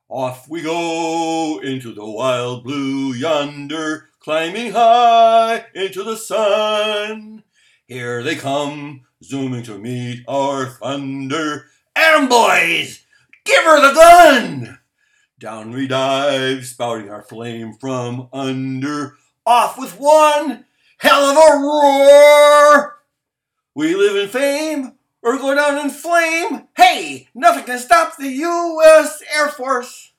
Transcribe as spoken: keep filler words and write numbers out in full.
Off we go into the wild blue yonder, climbing high into the sun. Here they come, zooming to meet our thunder. And boys, give her the gun! Down we dive, spouting our flame from under. Off with one hell of a roar! We live in fame, or go down in flame. Hey, nothing can stop the U S Air Force.